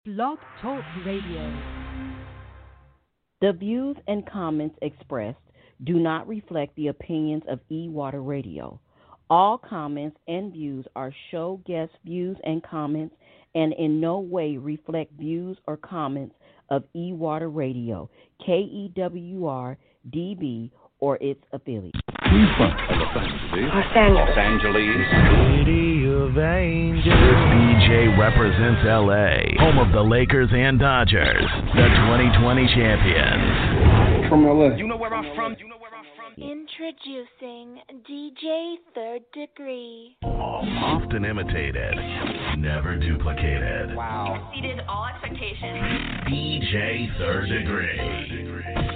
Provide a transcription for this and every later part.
Blog Talk Radio. The views and comments expressed do not reflect the opinions of E-Water Radio. All comments and views are show guest views and comments and in no way reflect views or comments of E-Water Radio, KEWR, DB, or its affiliates. Los Angeles. City of Angels. This DJ represents LA, home of the Lakers and Dodgers, the 2020 champions. From LA. You know where I'm from? Introducing DJ Third Degree. Often imitated, never duplicated. Wow. Exceeded all expectations. DJ Third Degree.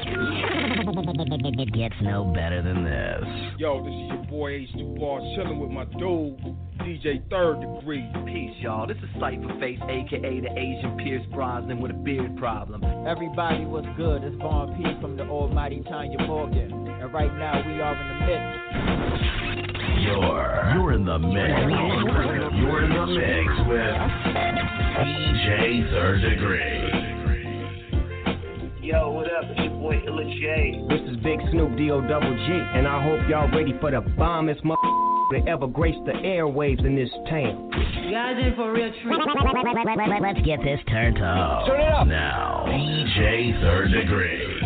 It gets no better than this. Yo, this is your boy H2 Bar chilling with my dude, DJ Third Degree. Peace, y'all. This is Cypher Face, a.k.a. the Asian Pierce Brosnan with a beard problem. Everybody was good. It's Vaughn P from the almighty Tanya Morgan. And right now we are in the mix. You're in the mix. You're in the mix with DJ Third Degree. Yo, what up? It's your boy Illa J. This is Big Snoop D-O-double-G, and I hope y'all ready for the bombest that ever graced the airwaves in this town. You guys in for a real treat. Let's get this turned up. Turn it up. Now, DJ Third Degree.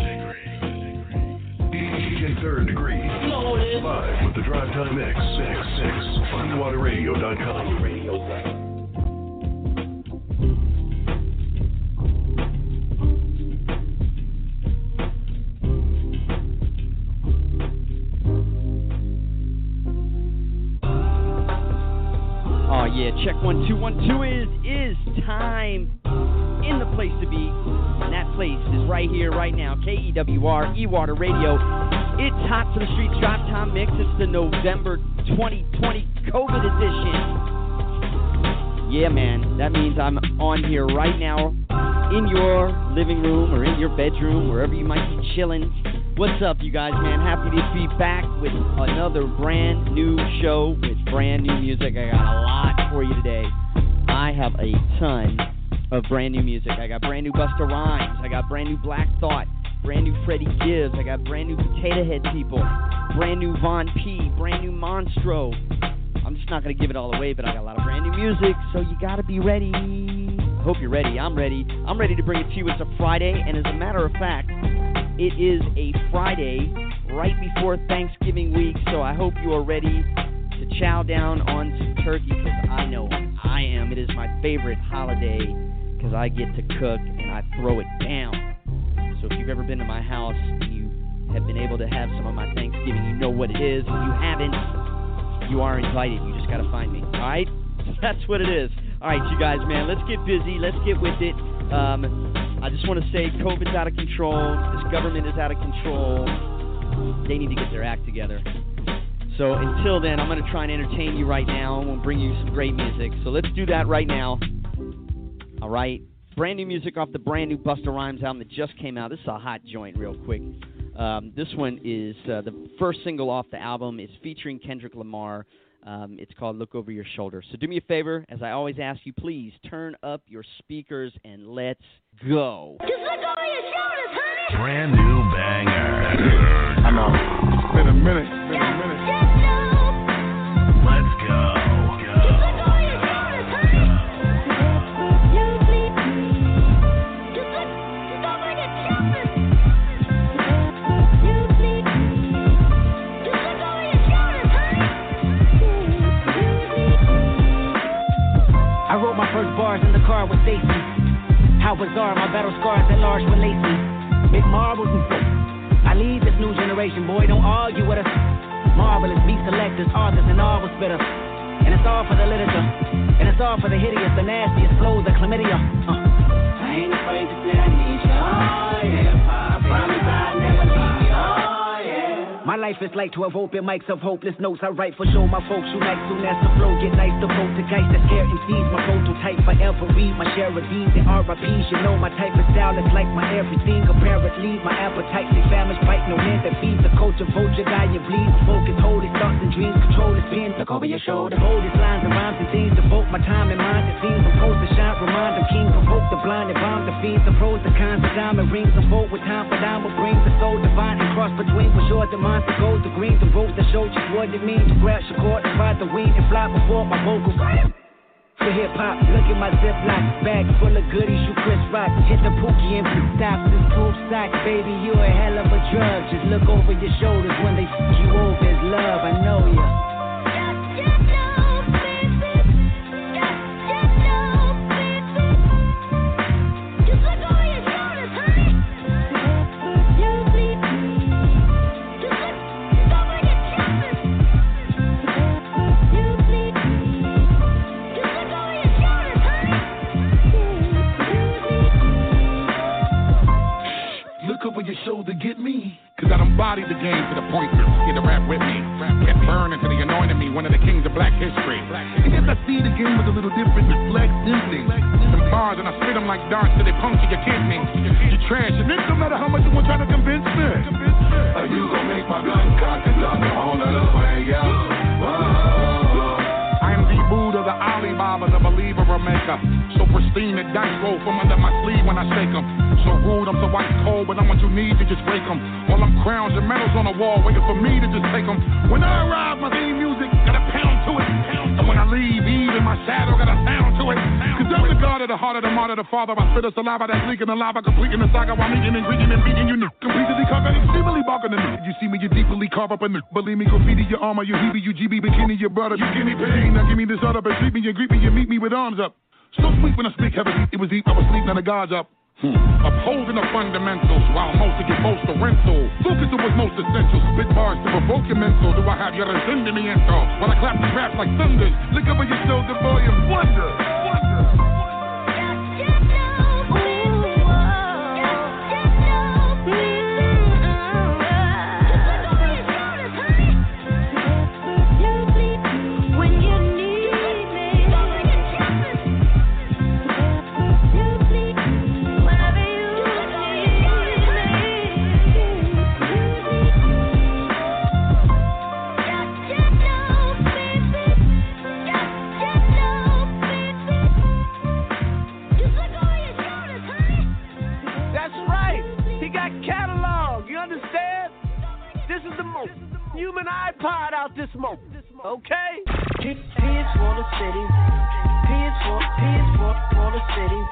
DJ Third Degree. Live with the Drive Time Mix. 6 on NewWaterRadio.com. Oh yeah, check 1 2 1 2 is time in the place to be, and that place is right here, right now. KEWR, E-Water Radio. It's hot to the streets, Drive Time Mix. It's the November 2020 COVID edition. Yeah, man, that means I'm on here right now in your living room or in your bedroom, wherever you might be chilling. What's up, you guys, man? Happy to be back with another brand new show with brand new music. I got a lot for you today. I have a ton of brand new music. I got brand new Busta Rhymes. I got brand new Black Thought. Brand new Freddie Gibbs. I got brand new Potato Head people. Brand new Von P. Brand new Monstro. I'm just not going to give it all away, but I got a lot of brand new music, so you got to be ready. I hope you're ready. I'm ready. I'm ready to bring it to you. It's a Friday, and as a matter of fact, it is a Friday right before Thanksgiving week, so I hope you are ready to chow down on some turkey, because I know I am. It is my favorite holiday because I get to cook and I throw it down. So if you've ever been to my house and you have been able to have some of my Thanksgiving, you know what it is. If you haven't, you are invited. You just got to find me, all right? That's what it is. All right, you guys, man, let's get busy. Let's get with it. I just want to say COVID's out of control. This government is out of control. They need to get their act together. So until then, I'm going to try and entertain you right now, and we'll bring you some great music. So let's do that right now. All right? Brand new music off the brand new Busta Rhymes album that just came out. This is a hot joint real quick. This one is the first single off the album. It's featuring Kendrick Lamar. It's called Look Over Your Shoulder. So do me a favor, as I always ask you, please turn up your speakers and let's go. Just look over your shoulders, honey. Brand new banger. I know. It's been a minute. Let's go. I wrote my first bars in the car with Stacy. How bizarre, my battle scars at large with Lacey. Big marbles and folk. I lead this new generation, boy, don't argue with us. Marvelous beat selectors, authors, and all will spitters. And it's all for the literature. And it's all for the hideous, the nastiest flows of chlamydia. I ain't afraid to say I need you, oh yeah. I promise I'll never leave you, oh yeah. My life life is like 12 open mics of hopeless notes. I write for show my folks who like soon as the flow get nice. The vote to guys that scare MCs. My prototype forever read my share of these and RIPs. You know my type of style is like my everything. Apparently my appetite is famished, bite no end that feeds the culture. Vulture, die and bleed. Focus, hold his thoughts and dreams. Control his pen. Look over your shoulder. Hold his lines and rhymes and things. Devote my time and mind. It seems supposed to shine. Remind them king. Provoke the blind and bomb the fiends. The pros, the cons, the diamond rings. The vote with time for diamond brings the soul divine and cross between. For sure, the minds, the gold, the green, the road that show just what it means to grab your cord and ride the wind and fly before my vocal. For hip hop, look at my Ziploc bag full of goodies. You Chris Rock, hit the Pookie and blue stops. This tube stock, baby, you a hell of a drug. Just look over your shoulders when they fuck you over. It's love, I know ya. Over your shoulder, get me. Cause I done bodied the game to the point where you to rap with me. Get burned into the anointing me, one of the kings of black history. And yes, I see the game was a little different, reflect simply. Some bars and I spit them like darts till they puncture your kidney. You trash, and it no matter how much you want trying to convince me. Are you gonna make my gun cock and drop the whole other way out? I am the Buddha, the Alibaba, the believer or maker. So pristine the dice roll from under my sleeve when I shake them. So rude, I'm so ice cold, but I'm what you need to just break them. All them crowns and medals on the wall waiting for me to just take them. When I arrive, my theme music got a pound to it. And when I leave, even my shadow got a sound to it. Cause I'm the God of the heart of the martyr, the father. I spit a saliva that's leaking the lava, completing the saga while meeting and greeting and beating you. Completely covered, extremely barking in it. You see me, you deeply carve up in it. Believe me, graffiti your armor, you heebie, you GB, bikini, your brother. You give me pain, now give me this other, but treat me and greet me, you meet me with arms up. So sweet when I speak heavy, it was deep, I was sleeping, now the God's up. Upholding the fundamentals while most get most the rental. Focus on what's most essential. Spit bars to provoke your mental. Do I have your resentimiento? While I clap the raps like thunders. Look over your shoulder, boy, and wonder. Human iPod out this month, okay? P is for the city. P is for the city.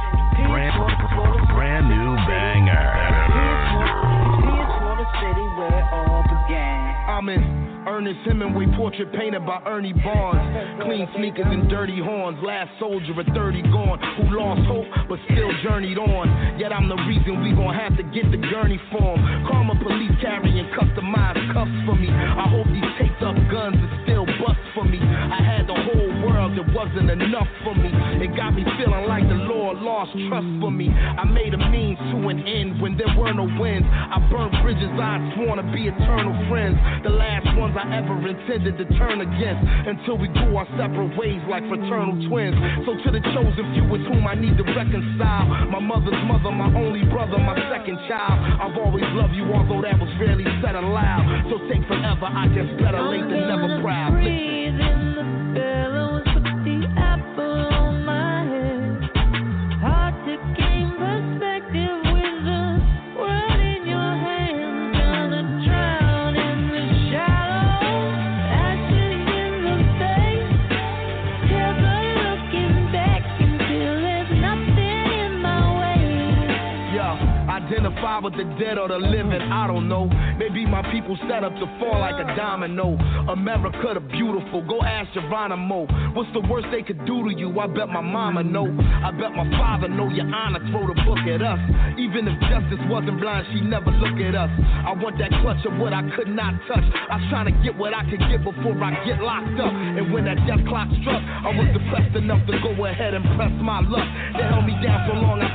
Brand new banger. P is for the city where it all began. I'm in Ernest Hemingway portrait painted by Ernie Barnes. Clean sneakers and dirty horns. Last soldier at 30 gone, who lost hope but still journeyed on. Yet I'm the reason we gon' have to get the gurney form. Karma police carrying customized cuffs for me. I hope these taped up guns are still bust for me. I had the whole world, it wasn't enough for me. It got me feeling like the Lord lost trust for me. I made a means to an end when there were no winds. I burned bridges I'd sworn to be eternal friends. The last ones I ever intended to turn against, until we grew our separate ways like fraternal twins. So to the chosen few with whom I need to reconcile, my mother's mother, my only brother, my second child. I've always loved you, although that was rarely said aloud. So take forever, I guess better late than never proud. Breathe in the billows with the apple on my head. Hard to gain perspective with the world in your hands. Gonna drown in the shadows, ashes in the face. Never looking back until there's nothing in my way. Yeah, identify with the dead or the living, I don't know. Maybe my people set up to fall like a domino. America the beautiful, go ask Geronimo. What's the worst they could do to you? I bet my mama know. I bet my father know. Your honor, throw the book at us. Even if justice wasn't blind, she never look at us. I want that clutch of what I could not touch. I was trying to get what I could get before I get locked up. And when that death clock struck, I was depressed enough to go ahead and press my luck. They held me down so long I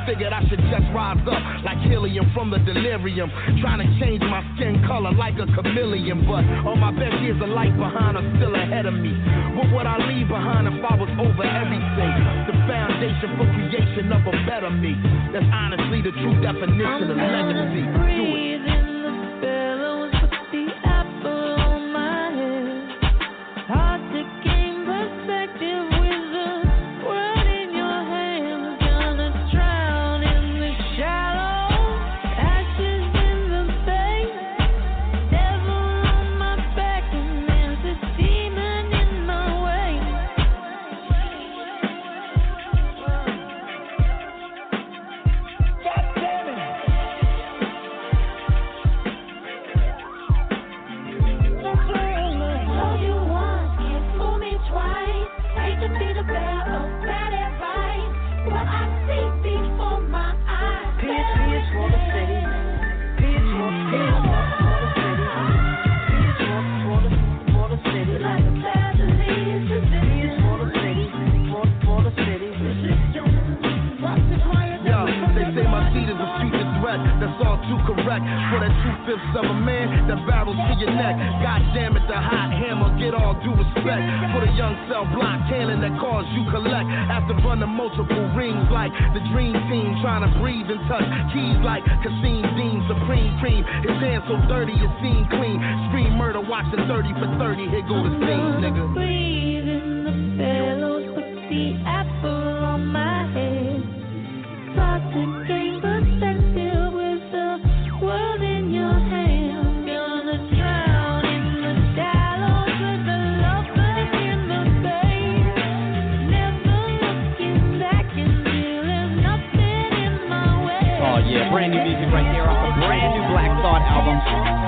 figured I should just rise up like helium from the delirium. Trying to change my skin color like a chameleon. But all my best years of life behind are still ahead of me. What would I leave behind if I was over everything? The foundation for creation of a better me. That's honestly the true definition of legacy. Do it. That's all too correct for that 2/5 of a man that barrels to your neck. God damn it, the hot hammer, get all due respect for the young cell block cannon that cause you collect after running multiple rings like the dream team, trying to breathe and touch keys like Kasim Dean, supreme cream. His hands so dirty, it seemed clean. Scream murder, watching 30 for 30. Here go the scene, nigga. Breathe in the bellows, put the apple on my head. Start to gain perspective with the world in your hands. Gonna drown in the shallows with the lovers in the bay. Never looking back until there's nothing in my way. Oh yeah, brand new music right there off a brand new Black Thought album.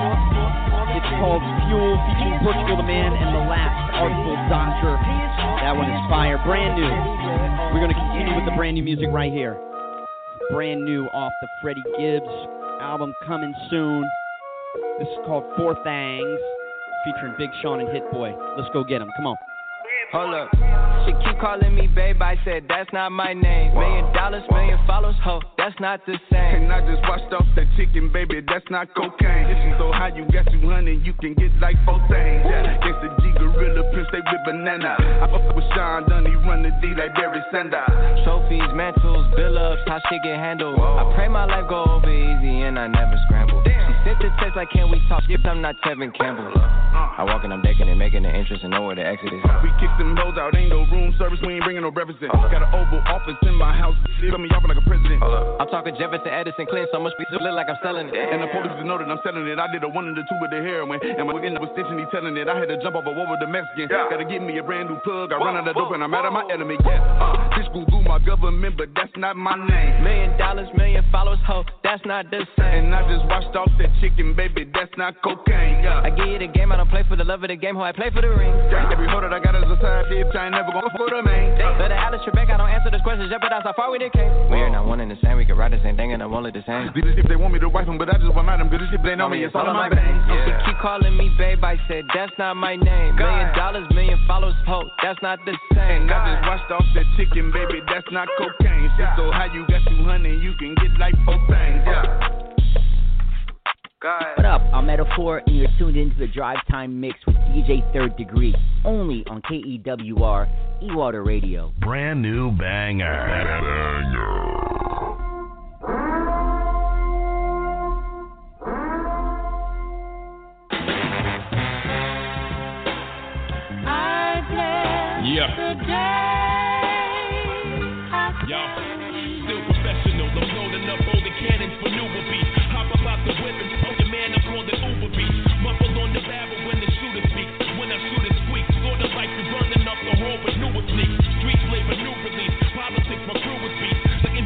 It's called Fuel, featuring Portugal the Man and the Last Artful Doctor. That one is fire, brand new. We're gonna continue with the brand new music right here. Brand new off the Freddie Gibbs album coming soon. This is called Four Things, featuring Big Sean and Hit Boy. Let's go get him. Come on. Hold up. She keep calling me babe, I said that's not my name. $1 million, million followers, ho, that's not the same. And I just washed off that chicken, baby, that's not cocaine. Listen, so how you got 200, you can get like 4 things. Yeah, against the G Gorilla, Prince, they with banana. I fuck with Sean Dunn, he run the D like Barry Sanders. Trophies, mantles, bill-ups, how shit get handled. I pray my life go over easy and I never scramble. She sent the text like, can we talk? If I'm not Tevin Campbell. I walk and I'm decking and making the entrance and know where the exit is. We kick them hoes out, ain't no room service, we ain't bringing no breakfast in. Got an Oval Office in my house, cut me off like a president. I'm talking Jefferson, Edison, Clinton, so much be look like I'm selling it. And the police know that I'm selling it. I did a 1 and a 2 with the heroin, and my end up was stitching, he telling it. I had to jump off a wall with the Mexican. Gotta get me a brand new plug. I run out of dope and I'm out of my element. Yeah, this Google my government, but that's not my name. $1 million, million followers, ho, that's not the same. And I just washed off that chicken, baby, that's not cocaine. I give you the game, I don't play for the love of the game, ho, I play for the ring. Every hoe that I got is a side bitch, I ain't never gonna for the main. Better Alice Trebek, I don't answer this question, jeopardize how far we did came. We're not one and the same, we can ride the same thing and I won't let the same. These if they want me to wipe them, but I just want them good as shit, they know me, it's all in my veins. She keep calling me babe, I said that's not my name. $1 million, million followers, ho, that's not the same. And I just washed off that chicken, baby, that's not cocaine. So how you got 200, you can get like 4 things. What up? I'm Metaphor, and you're tuned into the Drive Time Mix with DJ Third Degree, only on KEWR E-Water Radio. Brand new banger. Yo, still professional, I'm loading up all the cannons for newer beats. Hop up out the whip and poke your man up on the Uber beat. Muffle on the barrel when the shooter speaks. When I shoot it squeak, sort of like you burning up the hall with newer sneaks. Street flavor, new release. Politics, my crew is beat. Like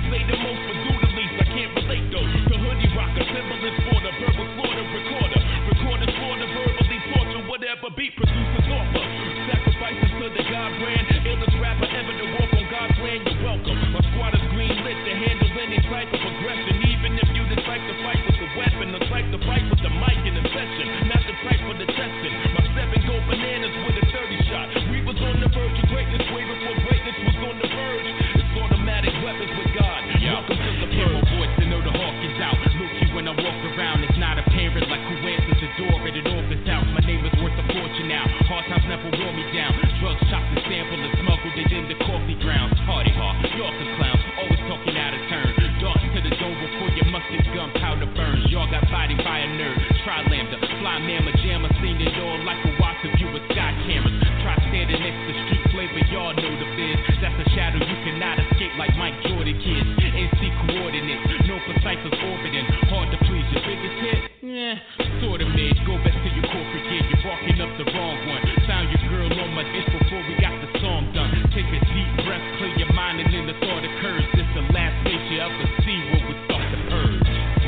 man. Sorta mid, go back to your corporate gig. You're barking up the wrong one. Found your girl on my dish before we got the song done. Take a deep breath, clear your mind, and then the thought occurs. This the last face you ever see when we start the purge.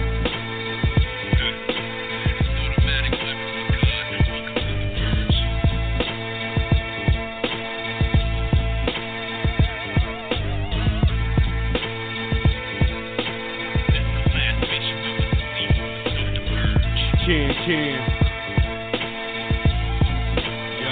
Can. Yo.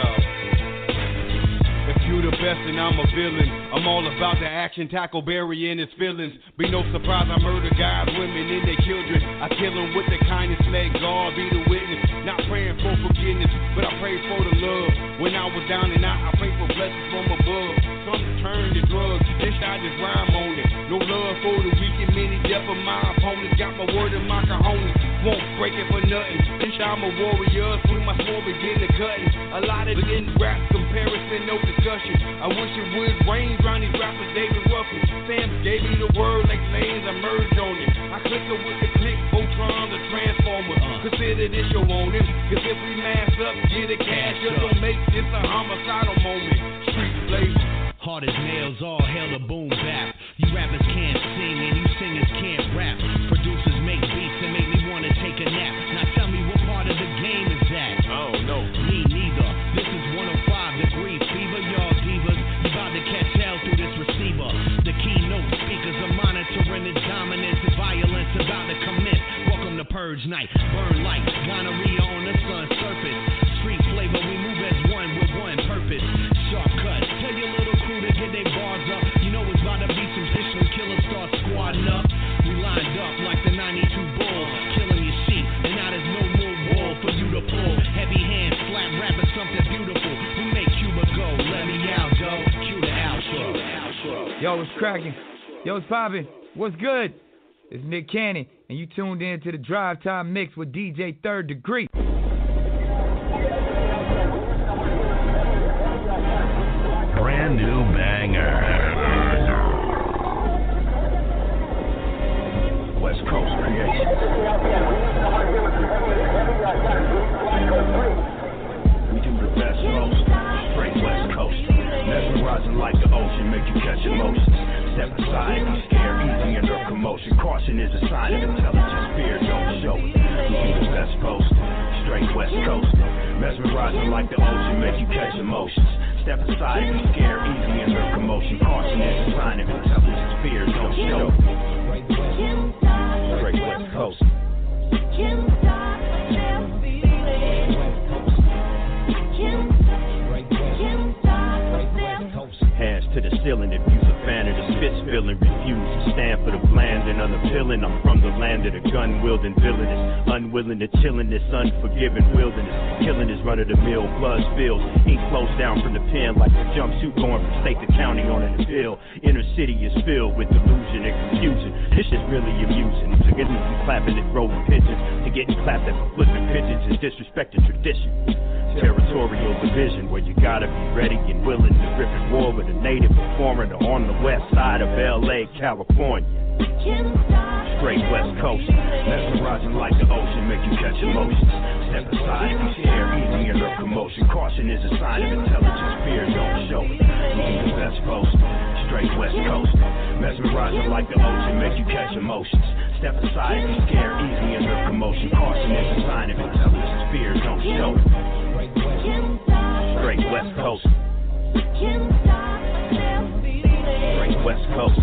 If you the best and I'm a villain, I'm all about the action, tackle Barry and his feelings. Be no surprise I murder guys, women, and their children. I kill them with the kindness, let God be the witness. Not praying for forgiveness, but I pray for the love. When I was down and out, I pray for blessings from above. Some turn to drugs, this I just rhyme on it. No love for the weak and many death of my opponents. Got my word in my cojones, won't break it for nothing. Bitch, I'm a warrior, swing my sword, begin to cutting. A lot of in rap comparison, no discussion. I wish it would rain round these rappers, David Ruffin. Sam gave me the word like lanes, I merge on it. I click it with the click, Voltron, the transformer. Consider this your own him, cause if we mass up, get a cash, just don't make this a homicidal moment. Street flavor. Hard as nails, all hell a boom bap. You rappers can't sing and you singers can't rap. Producers make beats and make me wanna take a nap. Now tell me what part of the game is that? Oh no, me neither. This is 105 degree fever, y'all divas. You about to catch hell through this receiver. The keynote speakers are monitoring the dominance and violence about to commit. Welcome to Purge Night. Burn like gonorrhea on the sun's surface. Street flavor, we move as one with one purpose. Sharp cut, tell your little crew to get their bars up. You know it's about to be some fish when killers start squadding up. We lined up like the 92 Bulls, killing your sheep, and now there's no more wall for you to pull. Heavy hands, flat rapping something beautiful. We make Cuba go, let me out, though. Cue the outro. Yo, what's cracking? Yo, what's poppin'? What's good? It's Nick Cannon, and you tuned in to the Drive Time Mix with DJ Third Degree. Brand new banger. West Coast creation. We do the best most, straight West Coast. Mesmerizing like the ocean, make you catch emotions. Step aside, be scared, easy under commotion. Caution is a sign of intelligence, fear don't show it. We do the best post, straight West Coast. Mesmerizing like the ocean, make you catch emotions. Step aside, be scared, easy under commotion. Caution is a sign of intelligence, fear don't show it. Straight West Coast. Hands to the ceiling, if you's a fan of the spit spilling, refuse to stand for the bland and unappealing. I'm from the land of the gun wielding villainous, unwilling to chill in this unforgiving wilderness. Killing is run of the mill, blood spills, ink flows down from the pen like a jumpsuit going from state to county on an appeal. Inner city is filled with delusion and confusion. This is really amusing. To getting from clapping at rolling pigeons, to getting clapped at for flipping pigeons is disrespecting tradition. Territorial division where you gotta be ready and willing to rip at war with a native performer on the west side of LA, California. Straight West Coast, mesmerizing like the ocean, make you catch emotions. Step aside, be scared, easy under commotion. Caution is a sign of intelligence, fear don't show it. We do the best post, straight West Coast, mesmerizing like the ocean, make you catch emotions. Step aside, be scared, easy under commotion. Caution is a sign of intelligence, fear don't show it. Straight West Coast. Straight West Coast.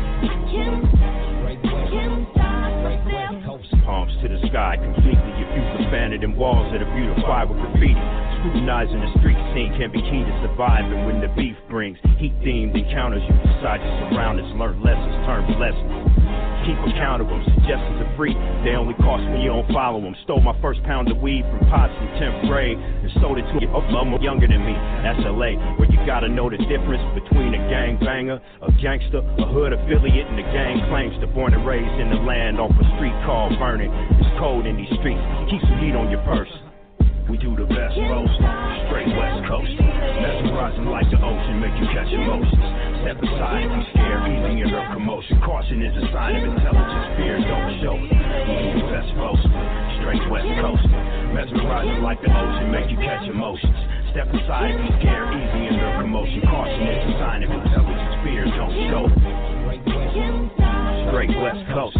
Palms to the sky completely. If you're a fan of them walls that are beautified with graffiti, scrutinizing the street scene can be key to surviving when the beef brings heat-themed encounters. You decide to surround us, learn lessons, turn blessings. Keep accountable, suggestions are free. They only cost when you don't follow them. Stole my first pound of weed from Pops in 10th grade and sold it to a mama younger than me. That's LA, where you gotta know the difference between a gangbanger, a gangster, a hood affiliate, and a gang claimster. Born and raised in the land off a street called burning. It's cold in these streets. Keep some heat on your purse. We do the best roast, straight West Coast. Mesmerizing like the ocean, make you catch emotions. Step aside, be scared, easy under commotion. Caution is a sign of intelligence, fear don't show it. We do the best roast, straight West West Coast. Mesmerizing like the ocean, make you catch emotions. Step aside if you scare, easy in the commotion. Caution is a sign of intelligence, fear don't show. Straight West Coast.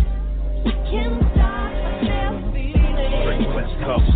Straight West Coast.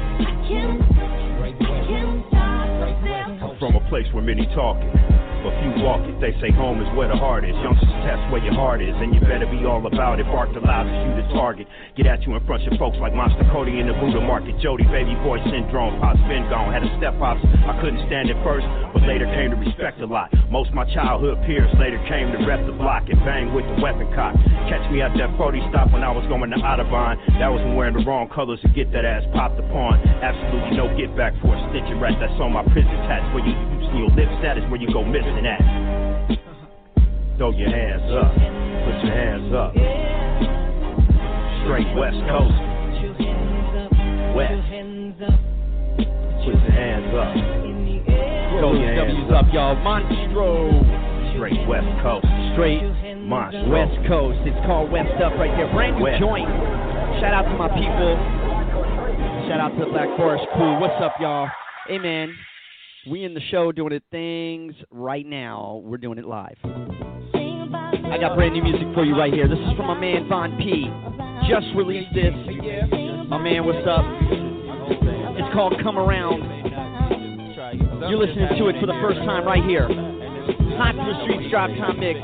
From a place where many talking, but few walk it. They say home is where the heart is. Youngsters test where your heart is, and you better be all about it. Bark allows you to target. Get at you in front of folks like Monster Cody in the Buddha Market. Jody, baby boy syndrome, Pop's been gone. Had a step pops, I couldn't stand it first, but later came to respect a lot. Most my childhood peers later came to rep the block and bang with the weapon cock. Catch me at that 40 stop when I was going to Audubon. That was when wearing the wrong colors to get that ass popped upon. Absolutely no get back for a stitching rat that's on my prison tats. Where you using your lips, that is where you go missing at. Throw your hands up, put your hands up. Straight West Coast. West. Put your hands up. Throw your hands up, y'all. Monstro. Straight West Coast. Straight Monstro. West Coast. It's called West Up right there. Brand new joint. Shout out to my people. Shout out to the Black Forest crew. What's up, y'all? Hey, man. We in the show doing it things right now. We're doing it live. I got brand new music for you right here. This is from my man Von P. Just released this. My man, what's up? It's called Come Around. You're listening to it for the first time right here. Hot to the Streets Drive Time Mix.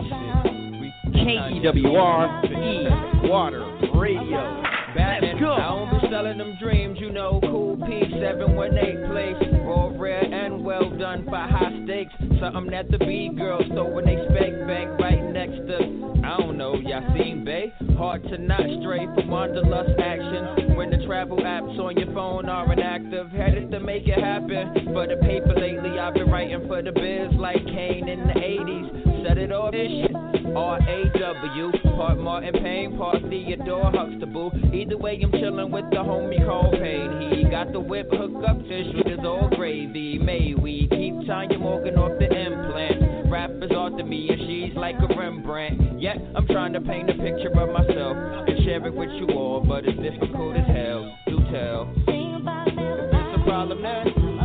KEWR E-Water Radio. Let's go. I don't be selling them dreams, you know. Cool P 718 place. Raw, rare, and well done for high stakes. Something that the B girls throw when they spec bank right next to. I don't know, y'all seen Bay? Hard to not stray from wanderlust action. When the travel apps on your phone are inactive, headed to make it happen. For the paper lately, I've been writing for the biz like Kane in the 80s. Set it off this shit. R-A-W, part Martin Payne, part Theodore Huxtable. Either way, I'm chillin' with the homie called Payne. He got the whip hook up, fish with his old gravy. May we keep Tanya Morgan off the implant. Rappers after me and she's like a Rembrandt. Yet I'm trying to paint a picture of myself and share it with you all, but it's difficult as hell. Do tell. If it's a problem then.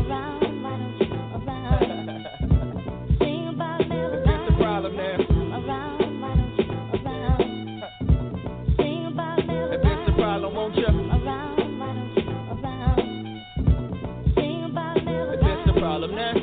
If it's a problem then. Won't you? If it's the problem then,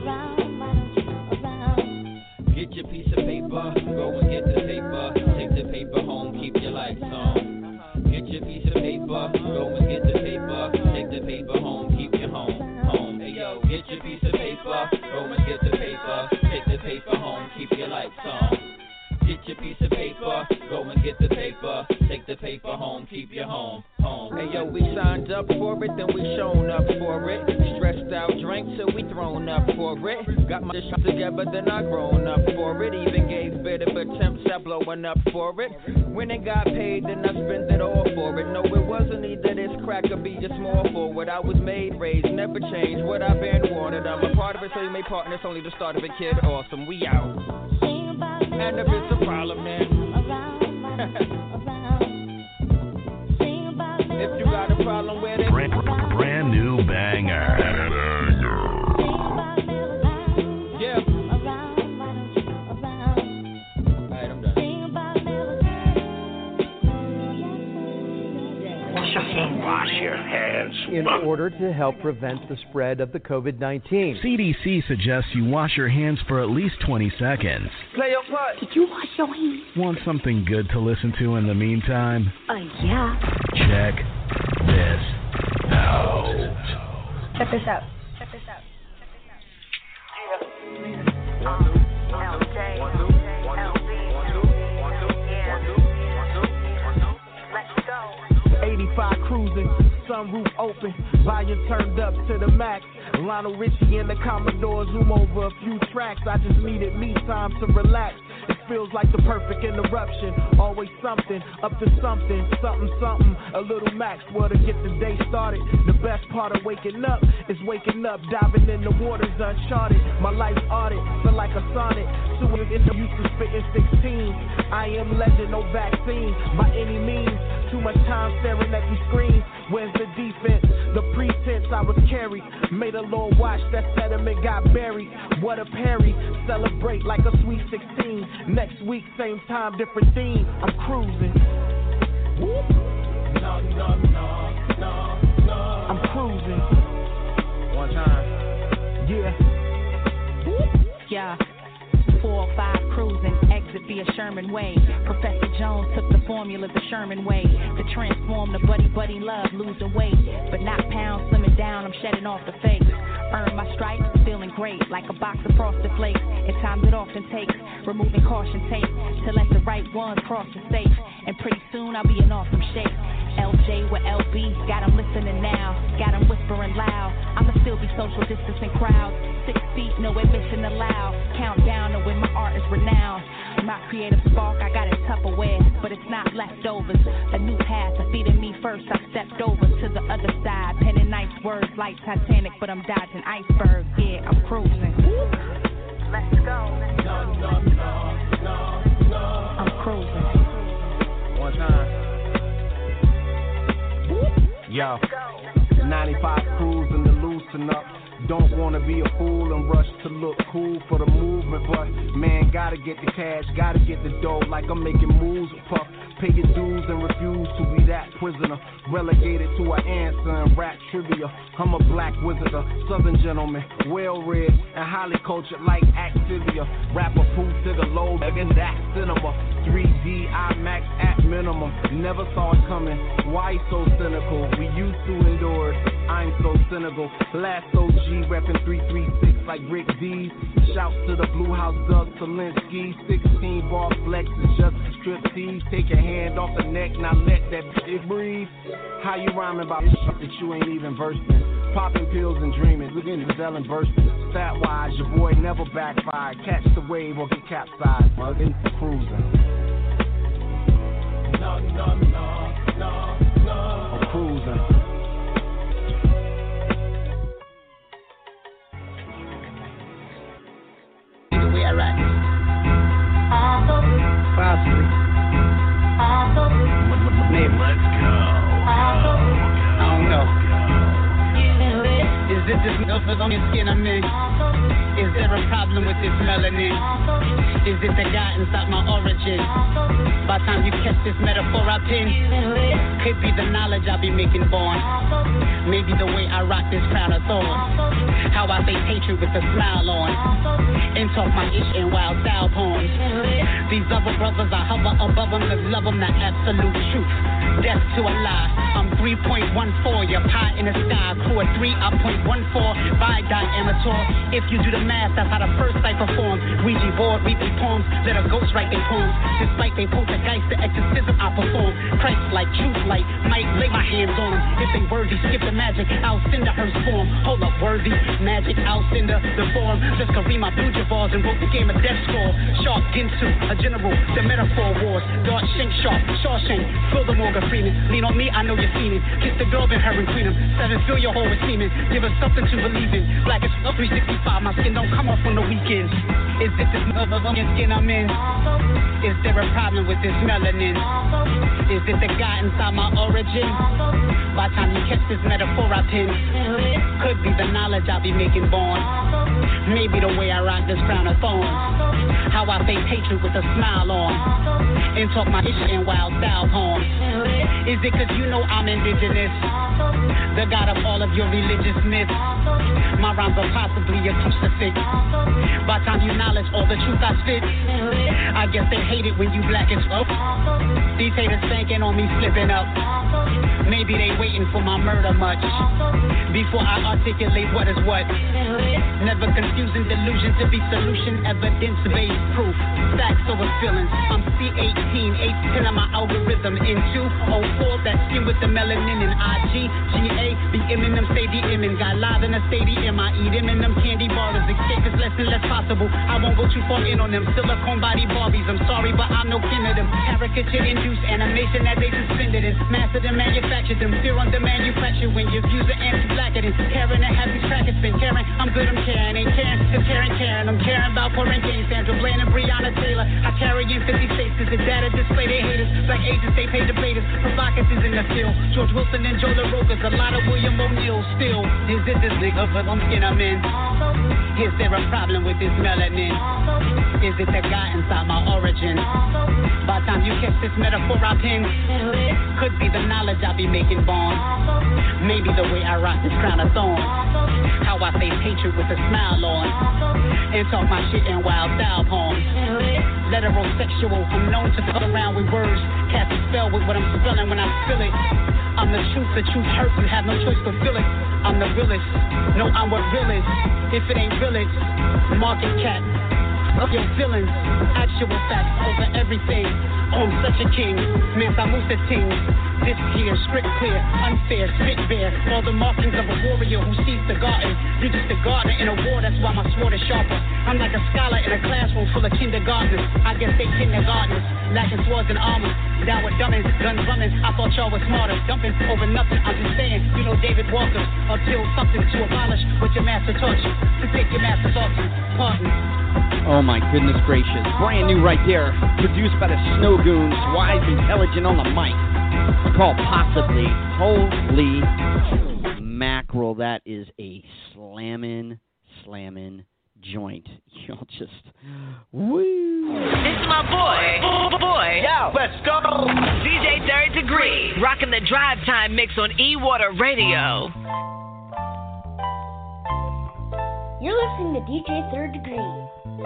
get your piece of paper, go and get the paper, take the paper home, keep your lights on. Get your piece of paper, go and get the paper, take the paper home, keep your home. Hey yo, get your piece of paper, go and get the paper, take the paper home, keep your lights on. Get your piece of paper, go and get the paper, take the paper home, keep your home. Hey yo, we signed up for it, then we shown up for it. Stressed out, drank till we thrown up for it. Got my shit together, then I grown up for it. Even gave bit of attempts at blowing up for it. When it got paid, then I spent it all for it. No, it wasn't either this crack or be just more forward. I was made, raised, never changed what I've been wanted. I'm a part of it, so you may partner, it's only the start of it, kid. Awesome, we out. And if it's a problem, then if you got a problem with it, brand new banger. Yeah. Alright, I'm done. Wash your hands. In order to help prevent the spread of the COVID-19. CDC suggests you wash your hands for at least 20 seconds. Play your part. Did you wash your hands? Want something good to listen to in the meantime? Yeah. Check this out. Check this out. Cruising, sunroof open, volume turned up to the max. Lionel Richie and the Commodore zoom over a few tracks. I just needed me time to relax. It feels like the perfect interruption. Always something, up to something, something. A little Max, well to get the day started. The best part of waking up is waking up, diving in the waters uncharted. My life audit, feel like a sonnet. Soon used to spitting 16. I am legend, no vaccine by any means. Too much time staring at these screens. Where's the defense? The pretense I was carried. Made a little watch, that sediment got buried. What a parry. Celebrate like a sweet 16. Next week, same time, different theme. I'm cruising. Whoop. No, no, no, no, no. I'm cruising. One time. Yeah. Whoop. Yeah. 405 cruising, exit via Sherman Way. Professor Jones took the formula the Sherman way to transform the buddy love, losing weight, but not pounds, slimming down. I'm shedding off the fake. Earn my stripes, feeling great, like a box of frosted flakes. At times it often takes removing caution tape to let the right ones cross the safe. And pretty soon I'll be in awesome shape. LJ with LB, got them listening now, got them whispering loud. I'ma still be social distancing crowds. 6 feet, no admission allowed. Countdown to when my art is renowned. My creative spark, I got it Tupperware, but it's not leftovers. A new path to feeding me first. I stepped over to the other side, penning nice words like Titanic, but I'm dodging icebergs. Yeah, I'm cruising. Let's go. No, no, no, no, no. I'm cruising. One time. Yo, 95 cruising to loosen up. Don't wanna be a fool and rush to look cool for the movement, but man, gotta get the cash, gotta get the dough like I'm making moves, puff. Pay your dues and refuse to be that prisoner, relegated to an answer in rap trivia. I'm a black wizard, a southern gentleman, well-read and highly cultured like Activia. Rapper Pooh to the low, again that cinema. 3D IMAX at minimum, never saw it coming. Why so cynical? We used to endure it. I'm so cynical. Last OG reppin' 336 like Rick D. Shouts to the Blue House Doug Solinsky. 16 bar flex is just a strip tease. Take your hand off the neck, now let that shit breathe. How you rhyming about shit that you ain't even versed in? Popping pills and dreaming, looking at selling bursting. Stat wise, your boy never backfired. Catch the wave or get capsized. Mugging, cruising. No, no, no, no, no. I'm cruising. The way I ride this. Possibly. Maybe. Let's go. I don't know. Is it this milk on your skin I'm in? Is there a problem with this melanin? Is it the guy inside my origin? By the time you catch this metaphor I pin, could be the knowledge I be making born. Maybe the way I rock this crown of thorns. How I face hatred with a smile on. And talk my ish in wild style poems. These other brothers I hover above them, cause love them the absolute truth. Death to a lie. I'm 3.14, your pie in the sky. Crew at 3, I'm 0.14. By diameter. If you do the math, that's how the first cipher forms. Ouija board, read their poems, let a ghost write their poems. Despite they poltergeist, the exorcism I perform. Christ like, truth like, might lay my hands on them. If they worthy, skip the magic, I'll send the hearse form. Hold up, worthy, magic, I'll send the form. Just go read my Buja bars and wrote the game of death score. Sharp, Ginsu, a general, the metaphor wars. Dart, Shank, Sharp, Shawshank, fill the Morgan Freeman. Lean on me, I know you're fiending. Kiss the girl, been her and queen him. 7, fill your hole with semen. Give us something to believe in. Black as 365, my skin don't come off on the weekend. Is it this motherfucking skin I'm in? Is there a problem with this melanin? Is it the guy inside my origin? By the time you catch this metaphor I pin, could be the knowledge I be making born. Maybe the way I rock this crown of thorns. How I face hatred with a smile on. And talk my ish in wild style poems. Is it cause you know I'm indigenous? The god of all of your religious myths. My rhymes are possibly a crucifix. By the time you knowledge all the truth I spit, I guess they hate it when you black as well. These haters thinking on me slipping up. Maybe they waiting for my murder much before I articulate what is what. Never confusing delusion to be solution, evidence-based proof. Facts over feelings. I'm C18, 810 on my algorithm. In 204, that skin with the melanin and IG, GA, be Eminem, say the Emin. Got live in a stadium, I eat Eminem candy bars. Escape is less and less possible. I won't go too far in on them. Silicone body Barbies, I'm sorry, but I'm no kin of them. Caricature-induced animation that they suspended in. Mastered and manufactured them. Fear on the manufacture when your views are anti-blacker than Karen and happy trackers been Karen. I'm good, I'm Karen, ain't Karen, it's Karen. I'm caring about pouring games, Sandra Bland and Breonna Taylor. I carry in 50 states cause the data display they haters. Like agents, they pay to innovators, provocateurs in the field. George Wilson and Joe LaRocca's, a lot of William O'Neill still. Is it this nigga for them skin I'm in? Is there a problem with this melanin? Is it the guy inside my origin? By the time you catch this metaphor I pen, could be the knowledge I be making born. Maybe the way I rock this crown of thorns. How I face hatred with a smile on. And talk my shit in wild style poems. Heterosexual, I'm known to fuck around with words. Cast a spell with what I'm spelling when I spill it. I'm the truth hurts, you have no choice but feel it. I'm the realest, no, I'm what real is. If it ain't real, it's market cap. Your feelings, actual facts over everything. Oh, I'm such a king, man, I'm Musa ting. This here, script clear, unfair, spit bare. All the markings of a warrior who sees the garden. You're just a gardener in a war, that's why my sword is sharper. I'm like a scholar in a classroom full of kindergartners. I guess they kindergartners, lacking swords and armor. Down with dumbins, guns running, I thought y'all was smarter. Dumping over nothing, I'm just saying, you know David Walker. Until something to abolish what your master taught you. To take your master's off you, pardon. Oh my goodness gracious. Brand new right there. Produced by the Snow Goons. Wise Intelligent on the mic. Called Possibly. Holy mackerel. That is a slammin' joint. Y'all just woo. It's my boy. Yo, let's go. DJ Third Degree. Rocking the drive time mix on E-Water Radio. You're listening to DJ Third Degree.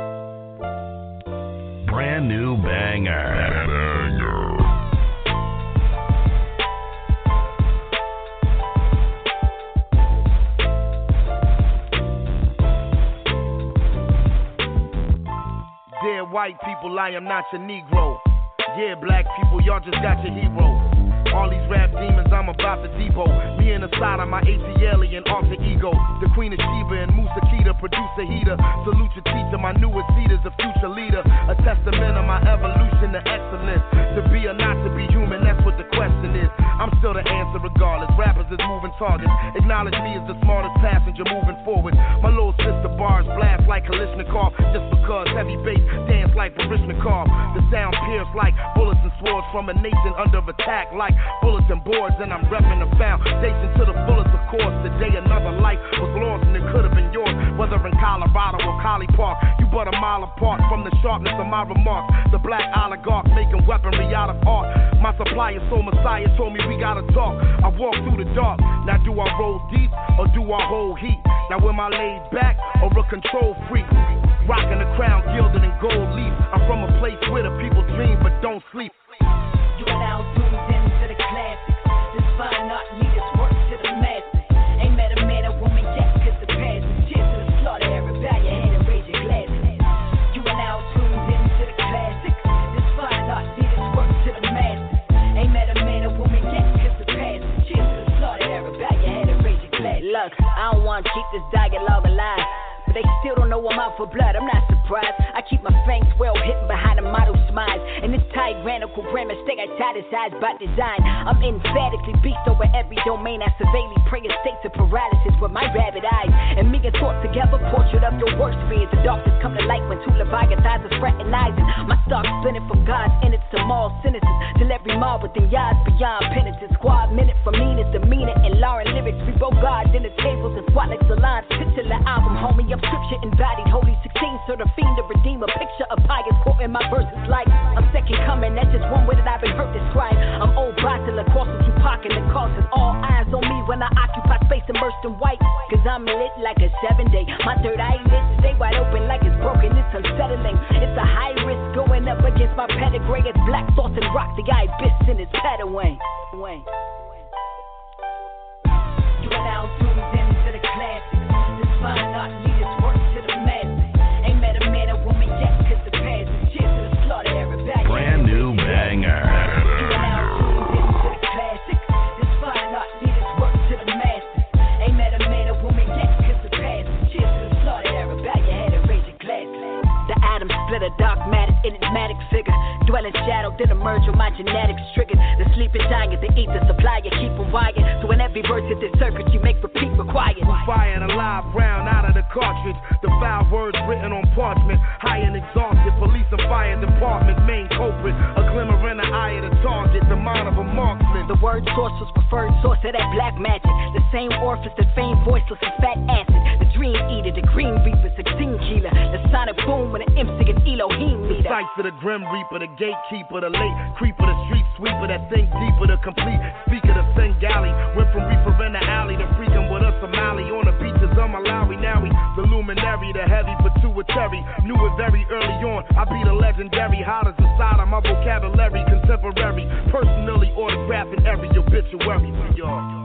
Brand new banger. Dear white people, I am not your Negro. Yeah, black people, y'all just got your hero. All these rap demons, I'm about to depot. Me and the side of my ATL and alter ego. The Queen of Sheba and Musa Keita, producer heater. Salute your teacher, my newest seed is a future leader. A testament of my evolution to excellence. To be or not to be human, that's what the question is. I'm still the answer regardless. Rappers is moving targets. Acknowledge me as the smartest passenger moving forward. My little sister bars blast like Kalishnikov. Just because heavy bass dance like Baryshnikov. The sound pierced like bullets and swords from a nation under attack like bulletin boards, and I'm repping the foundation to the fullest, of course. Today another life was lost and it could have been yours, whether in Colorado or Collie Park. You but a mile apart from the sharpness of my remarks. The black oligarch making weaponry out of art. My supplier, soul messiah, told me we gotta talk. I walk through the dark. Now do I roll deep or do I hold heat? Now am I laid back or a control freak? Rocking the crown gilded in gold leaf. I'm from a place where the people dream but don't sleep. You are now tuned into the classics. This fine art leaders work to the masses. Ain't met a man or woman yet, cause the past is cheers to the slaughter. Everybody your hand and raise your glasses. You are now tuned into the classics. This fine art leaders work to the masses. Ain't met a man or woman yet, cause the past is cheers to the slaughter. Everybody your hand and raise your glasses. Look, I don't wanna keep this dialogue alive, but they still don't know I'm out for blood, I'm not surprised. I keep my fangs well hidden behind a model smiles. And this tyrannical grammar stay italicized by design. I'm emphatically beast over every domain. I surveil prayer states of paralysis with my rabid eyes. And me and thought together, portrait of your worst fears. The darkness come to light when two Leviathans are fraternizing. My stock spinning from God's innocence to moral cynicism. Till every mob within yards beyond penitence. Squad minute from meanness, demeanor, and Lauren lyrics. We both guards in the tables and swat like salons. Titular album, homie, I'm scripture embodied. Holy 16, so the fiend, the redeemer. Picture of pious quoting my verses like I'm second coming. That's just one way that I've been heard described. I'm old Brazil across the Tupac and the causes. All eyes on me when I occupy space immersed in white. Cause I'm lit like a 7-day. My third eyelid stay wide open like it's broken. It's unsettling. It's a high risk going up against my pedigree. It's black thoughts and rock the ibis in his pet away. You are now tuned into the classics. This fine art leaders work to the masses. Ain't met a man or woman yet, cause the past is cheers to the slaughter. Everybody brand new banger. You are now tuned into the classics. This fine art leaders work to the masses. Ain't met a man or woman yet, cause the past is cheers to the slaughter. Everybody your head and raise your glass. The atom split a dark matter, enigmatic figure. Dwell in shadow, then emerge when my genetics triggered. The sleeping, dying. The ether supply, you keep them wired. So when every verse hits the circuit, you make repeat required. We fired a live round out of the cartridge. The foul words written on parchment. High and exhausted, police and fire department, main culprit. A glimmer in the eye of the target, the mind of a marksman. The word source was preferred source of that black magic. The same orifice that famed voiceless as fat acid. The dream eater, the green reaper, 16 keeler. The sonic boom with an MC and Elohim meter. The sight for the grim reaper, the gatekeeper, the late creeper, the street sweeper, that think deeper, the complete speaker, the Bengali. Went from reaper in the alley to freaking with a Somali on the beaches of Malawi. Now we the luminary, the heavy pituitary. Knew it very early on. I be the legendary, hottest inside of my vocabulary, contemporary. Personally autographing every obituary for y'all.